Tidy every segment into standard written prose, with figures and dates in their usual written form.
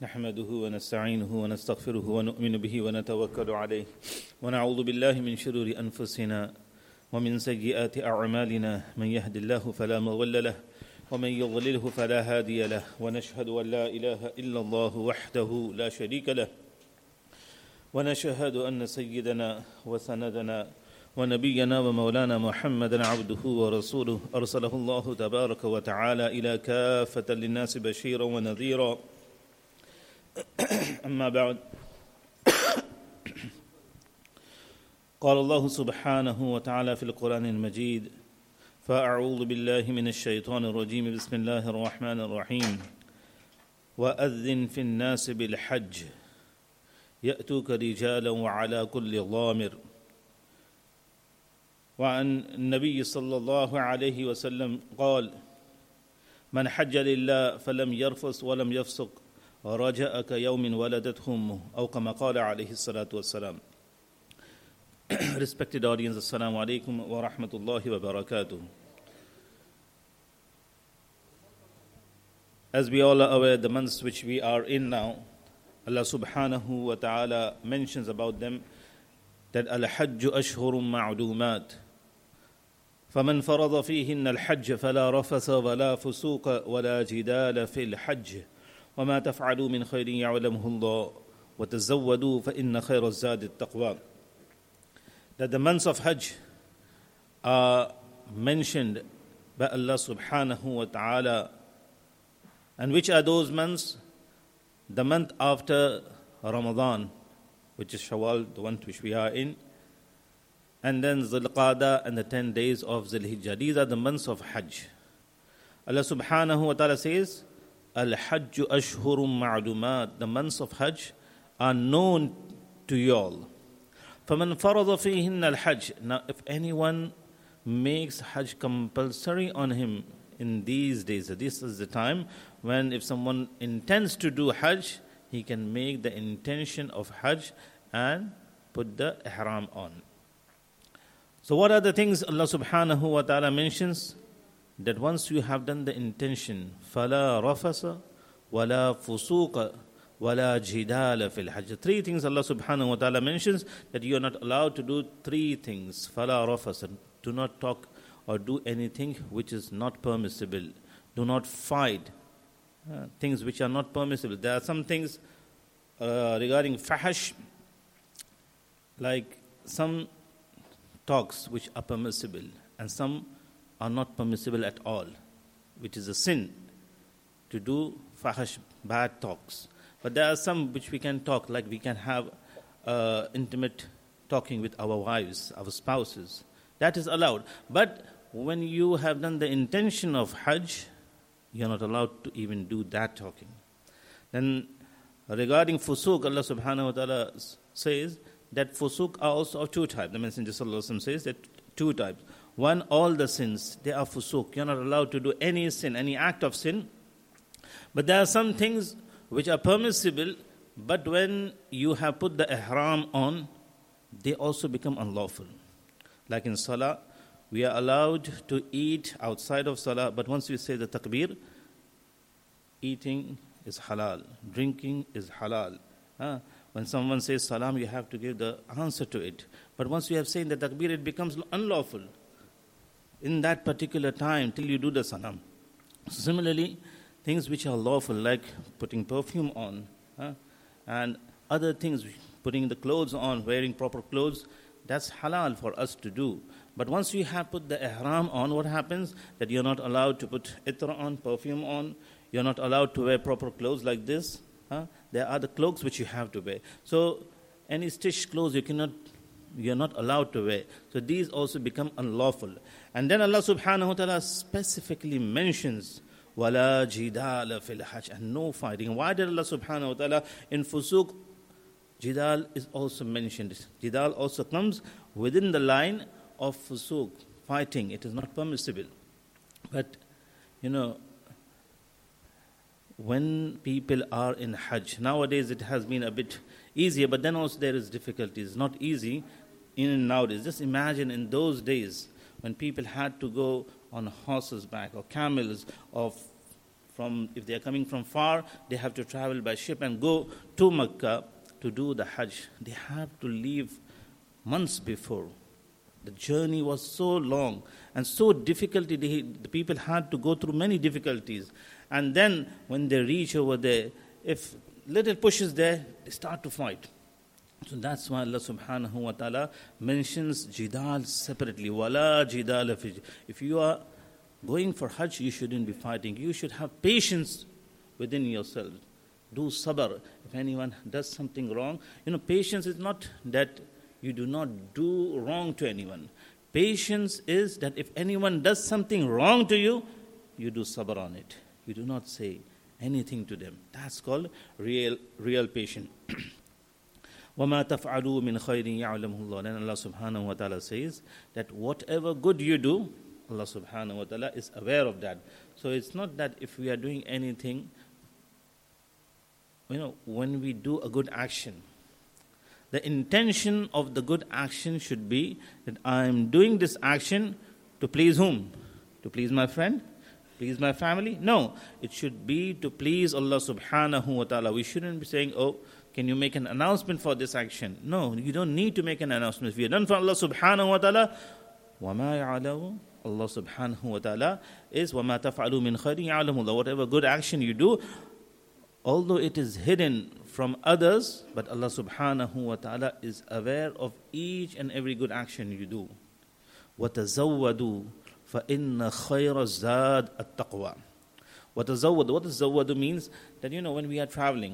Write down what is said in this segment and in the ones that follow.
نحمده ونستعينه ونستغفره ونؤمن به ونتوكل عليه ونعوذ بالله من شرور أنفسنا ومن سيئات أعمالنا من يهد الله فلا مضل له ومن يضلله فلا هادي له ونشهد أن لا إله إلا الله وحده لا شريك له ونشهد أن سيدنا وسندنا ونبينا ومولانا محمدا عبده ورسوله أرسله الله تبارك وتعالى إلى كافة للناس بشيرا ونذيرا أما بعد قال الله سبحانه وتعالى في القرآن المجيد فأعوذ بالله من الشيطان الرجيم بسم الله الرحمن الرحيم وأذن في الناس بالحج يأتوك رجالا وعلى كل ضامر وعن النبي صلى الله عليه وسلم قال من حج لله فلم يرفث ولم يفسق رجاء كيوم ولدته أمه أو كما قال عليه الصلاة والسلام. Respected audience, Assalamu alaikum wa rahmatullahi wa barakatuh. As we all are aware, the months which we are in now, Allah subhanahu wa ta'ala mentions about them that al-hajju ashhurun ma'dumat فمن فرض فيهن الحج فلا رفث ولا فسوق ولا جدال في الحج وما تفعلوا من خير يعلمه الله وتزودوا فإن خير الزاد التقوى. That the months of Hajj are mentioned by Allah subhanahu wa ta'ala. And which are those months? The month after Ramadan, which is Shawwal, the one which we are in, and then Zulqa'dah and the 10 days of Zulhijjah. These are the months of Hajj. Allah subhanahu wa ta'ala says, Al-Hajju ashhurum ma'lumat. The months of Hajj are known to you all. فَمَنْ فَرَضَ فِيهِنَّ الْحَجِّ. Now, if anyone makes Hajj compulsory on him in these days, so this is the time when if someone intends to do Hajj, he can make the intention of Hajj and put the ihram on. So what are the things Allah subhanahu wa ta'ala mentions? That once you have done the intention, فَلَا رَفَسَ وَلَا فُسُوقَ وَلَا جِدَالَ فِي الْحَجِّ. Three things Allah subhanahu wa ta'ala mentions that you are not allowed to do three things. فَلَا رَفَسَ. Do not talk or do anything which is not permissible. Do not fight. Things which are not permissible. There are some things regarding fahash, like some talks which are permissible and some are not permissible at all, which is a sin to do fahash, bad talks. But there are some which we can talk, like we can have intimate talking with our wives, our spouses. That is allowed. But when you have done the intention of Hajj, you are not allowed to even do that talking. Then regarding fusuq, Allah subhanahu wa ta'ala says that fusuq are also of two types. The Messenger sallallahu alaihi wasallam says that two types. One, all the sins, they are fusuq. You are not allowed to do any sin, any act of sin. But there are some things which are permissible, but when you have put the ihram on, they also become unlawful. Like in salah, we are allowed to eat outside of salah, but once we say the takbir, eating is halal, drinking is halal. When someone says salam, you have to give the answer to it. But once you have said the takbir, it becomes unlawful in that particular time till you do the salam. So similarly, things which are lawful, like putting perfume on, and other things, putting the clothes on, wearing proper clothes, that's halal for us to do. But once you have put the ihram on, what happens? That you're not allowed to put itra on, perfume on. You're not allowed to wear proper clothes like this. There are the cloaks which you have to wear. So any stitched clothes you're not allowed to wear. So these also become unlawful. And then Allah subhanahu wa ta'ala specifically mentions وَلَا جِدَالَ فِي الْحَجِّ, and no fighting. Why did Allah subhanahu wa ta'ala in fusuq, jidal is also mentioned. Jidal also comes within the line of fusuq, fighting. It is not permissible. But, when people are in Hajj, nowadays it has been a bit easier, but then also there is difficulties. It's not easy in nowadays. Just imagine in those days when people had to go on horses back or camels or if they are coming from far, they have to travel by ship and go to Mecca to do the Hajj. They have to leave months before. The journey was so long and so difficult. The people had to go through many difficulties. And then when they reach over there, if little push is there, they start to fight. So that's why Allah subhanahu wa ta'ala mentions jidal separately. Wala jidal fi. If you are going for Hajj, you shouldn't be fighting. You should have patience within yourself. Do sabr. If anyone does something wrong, patience is not that you do not do wrong to anyone. Patience is that if anyone does something wrong to you, you do sabr on it. You do not say anything to them. That's called real patience. وَمَا تَفْعَلُوا مِنْ خَيْرٍ يَعْلَمُهُ اللَّهُ. Then Allah subhanahu wa ta'ala says that whatever good you do, Allah subhanahu wa ta'ala is aware of that. So it's not that if we are doing anything, when we do a good action, the intention of the good action should be that I am doing this action to please whom? To please my friend? Please my family? No. It should be to please Allah subhanahu wa ta'ala. We shouldn't be saying, can you make an announcement for this action? No, you don't need to make an announcement. If you're done for Allah subhanahu wa ta'ala, وَمَا يَعْلَمُ Allah subhanahu wa ta'ala is وَمَا تَفْعَلُوا مِنْ خَيْرٍ يَعْلَمُ اللَّهُ. Whatever good action you do, although it is hidden from others, but Allah subhanahu wa ta'ala is aware of each and every good action you do. وَتَزَوَّدُوا فَإِنَّ خَيْرَ الزَّادِ التَّقْوَى. وَتَزَوَّدُوا. What does zawwadu means? That when we are traveling,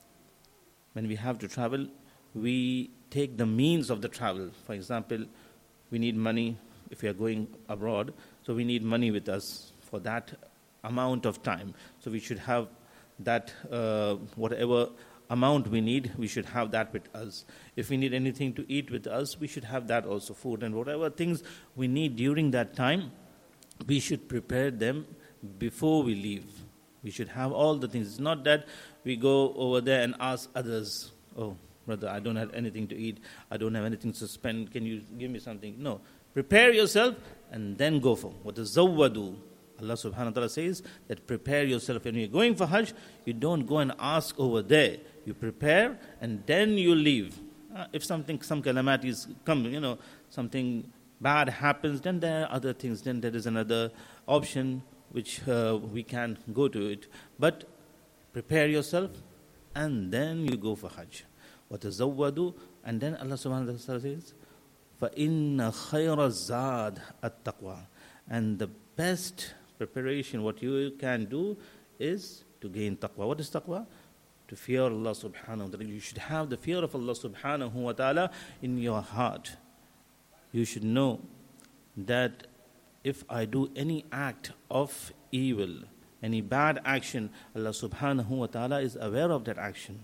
when we have to travel, we take the means of the travel. For example, we need money if we are going abroad, so we need money with us for that amount of time. So we should have that, whatever amount we need, we should have that with us. If we need anything to eat with us, we should have that also, food. And whatever things we need during that time, we should prepare them before we leave. We should have all the things. It's not that we go over there and ask others, brother, I don't have anything to eat. I don't have anything to spend. Can you give me something? No. Prepare yourself and then go for what is zawwadu. Allah subhanahu wa ta'ala says that prepare yourself. When you're going for Hajj, you don't go and ask over there. You prepare and then you leave. If some calamities come, something bad happens, then there are other things. Then there is another option which we can go to it. But prepare yourself and then you go for Hajj. وَتَزَوَّدُوا. And then Allah subhanahu wa ta'ala says, فَإِنَّ خَيْرَ الزَّادِ التَّقْوَى. And the best preparation, what you can do is to gain taqwa. What is taqwa? To fear Allah subhanahu wa ta'ala. You should have the fear of Allah subhanahu wa ta'ala in your heart. You should know that if I do any act of evil, any bad action, Allah subhanahu wa ta'ala is aware of that action.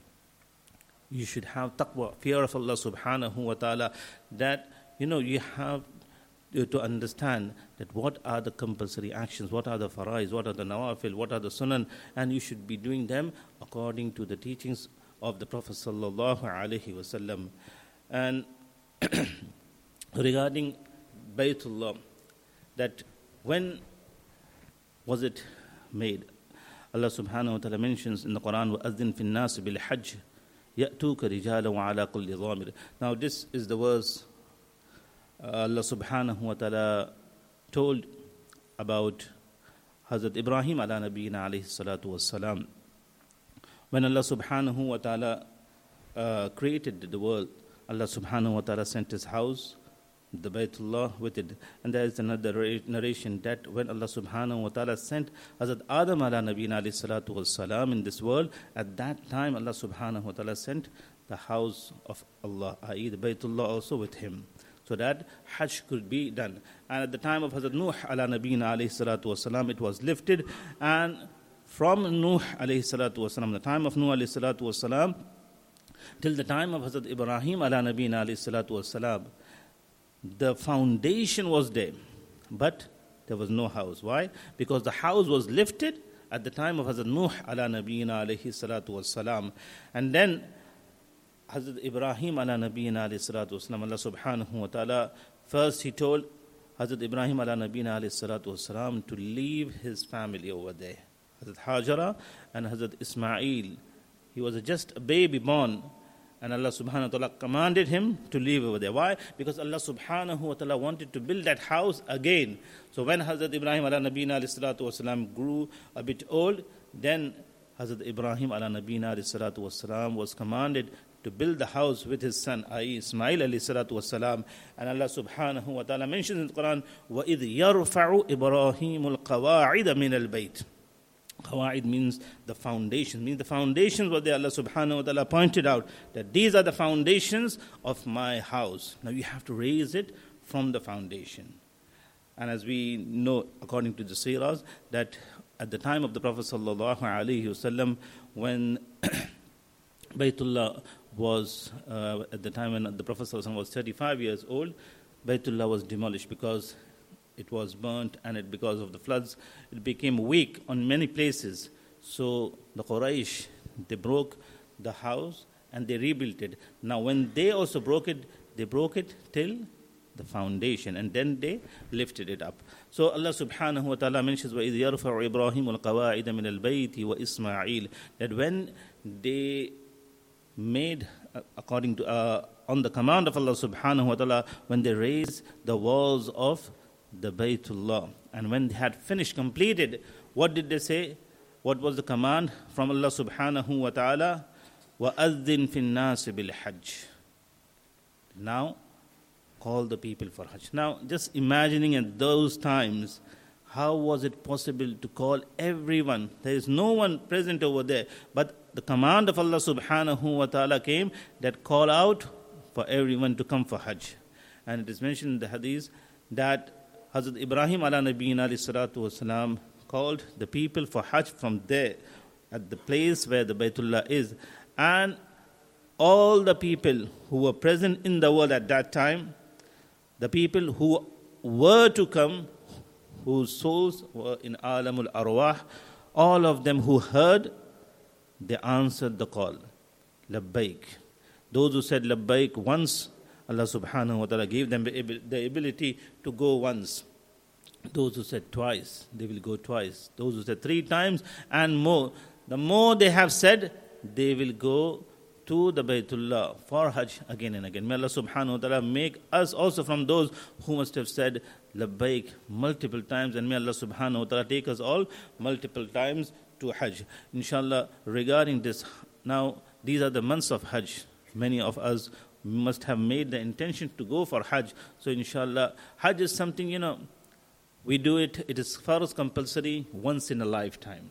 You should have taqwa, fear of Allah subhanahu wa ta'ala, that you have to understand that what are the compulsory actions, what are the faraiz, what are the nawafil, what are the sunan, and you should be doing them according to the teachings of the Prophet sallallahu alaihi wasallam. And regarding Baytullah, that when was it made? Allah subhanahu wa ta'ala mentions in the Quran, وَأَذِّن فِي النَّاسِ بِالْحَجِّ يَأْتُوكَ رِجَالًا وَعَلَى كُلِّ ضَامِرٍ. Now this is the verse Allah subhanahu wa ta'ala told about Hazrat Ibrahim ala nabiyina alayhi salatu wassalam. When Allah subhanahu wa ta'ala created the world, Allah subhanahu wa ta'ala sent his house, the Baytullah, with it. And there is another narration that when Allah subhanahu wa ta'ala sent Hazrat Adam ala nabiyina alayhi salatu wassalam in this world, at that time Allah subhanahu wa ta'ala sent the house of Allah, i.e. the Baytullah, also with him, so that Hajj could be done. And at the time of Hazrat Nuh ala nabiyina alayhi salatu wasalam, it was lifted. And from Nuh alayhi salatu wasalam, the time of Nuh alayhi salatu wasalam, till the time of Hazrat Ibrahim ala nabiyina alayhi salatu wasalam, the foundation was there, but there was no house. Why? Because the house was lifted at the time of Hazrat Nuh ala nabiyina alayhi salatu wasalam. And then Hazrat Ibrahim ala nabiyina alayhi salatu wasalam, Allah subhanahu wa ta'ala, first he told Hazrat Ibrahim ala nabiyina alayhi salatu wasalam to leave his family over there. Hazrat Hajara and Hazrat Ismail. He was just a baby born, and Allah subhanahu wa ta'ala commanded him to live over there. Why? Because Allah subhanahu wa ta'ala wanted to build that house again. So when Hazrat Ibrahim ala nabina alayhi salatu wasalam grew a bit old, then Hazrat Ibrahim ala nabina alayhi salatu wasalam was commanded to build the house with his son, i.e. Ismail alayhi salatu wasalam. And Allah subhanahu wa ta'ala mentions in the Quran, وَإِذْ يَرْفَعُ إِبْرَاهِيمُ الْقَوَاعِدَ مِنَ الْبَيْتِ. Qawaid means the foundations. Means the foundations what Allah subhanahu wa ta'ala pointed out, that these are the foundations of my house. Now you have to raise it from the foundation. And as we know, according to the seerahs, that at the time of the Prophet sallallahu alaihi wasallam, when Baytullah was, at the time when the Prophet sallallahu alaihi wasallam was 35 years old, Baytullah was demolished because it was burnt, and because of the floods, it became weak on many places. So the Quraysh, they broke the house and they rebuilt it. Now when they also broke it, they broke it till the foundation, and then they lifted it up. So Allah subhanahu wa ta'ala mentions, وَإِذْ يَرْفَعُ إِبْرَاهِيمُ الْقَوَاعِدَ مِنَ الْبَيْتِ وَإِسْمَاعِيلُ, that when they made, according to, on the command of Allah subhanahu wa ta'ala, when they raised the walls of the Baytullah, and when they had finished, completed, what did they say? What was the command from Allah subhanahu wa ta'ala? وَأَذِّن فِي النَّاسِ بِالْحَجِّ. Now, call the people for Hajj. Now, just imagining at those times, how was it possible to call everyone? There is no one present over there, but the command of Allah subhanahu wa ta'ala came that call out for everyone to come for Hajj. And it is mentioned in the hadith that Hazrat Ibrahim ala nabiyina alayhi salatu wasalam called the people for Hajj from there, at the place where the Baytullah is. And all the people who were present in the world at that time, the people who were to come, whose souls were in Alamul Arwah, all of them who heard, they answered the call. Labbaik. Those who said Labbaik once, Allah subhanahu wa ta'ala gave them the ability to go once. Those who said twice, they will go twice. Those who said 3 times and more, the more they have said, they will go to the Baytullah for Hajj again and again. May Allah subhanahu wa ta'ala make us also from those who must have said Labbaik multiple times, and may Allah subhanahu wa ta'ala take us all multiple times to Hajj. Inshallah, regarding this, now these are the months of Hajj. Many of us must have made the intention to go for Hajj. So inshallah, Hajj is something, we do it, it is for us compulsory once in a lifetime.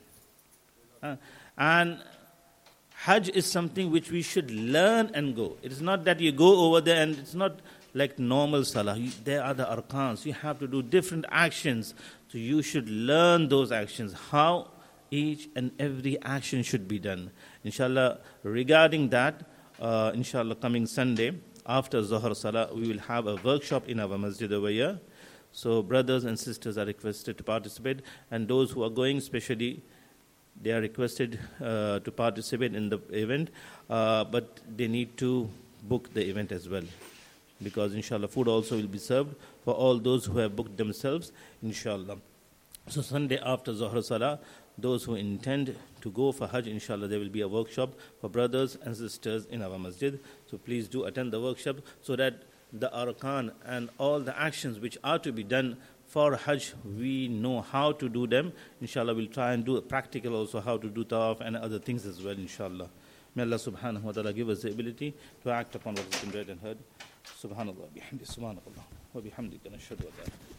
And Hajj is something which we should learn and go. It is not that you go over there and it's not like normal salah. There are the arkans. You have to do different actions. So you should learn those actions, how each and every action should be done. Inshallah, regarding that, inshallah, coming Sunday, after Zohar Salah, we will have a workshop in our masjid over here. So brothers and sisters are requested to participate, and those who are going, especially, they are requested to participate in the event, but they need to book the event as well, because inshallah food also will be served for all those who have booked themselves, inshallah. So Sunday after Zohar Salah, those who intend to go for Hajj, inshallah, there will be a workshop for brothers and sisters in our masjid. So please do attend the workshop so that the arkan and all the actions which are to be done for Hajj, we know how to do them. Inshallah, we'll try and do a practical also, how to do tawaf and other things as well, inshallah. May Allah subhanahu wa ta'ala give us the ability to act upon what has been read and heard. Subhanallah, bihamdi, subhanallah, wa bihamdika, nashhadu an la ilaha illa anta.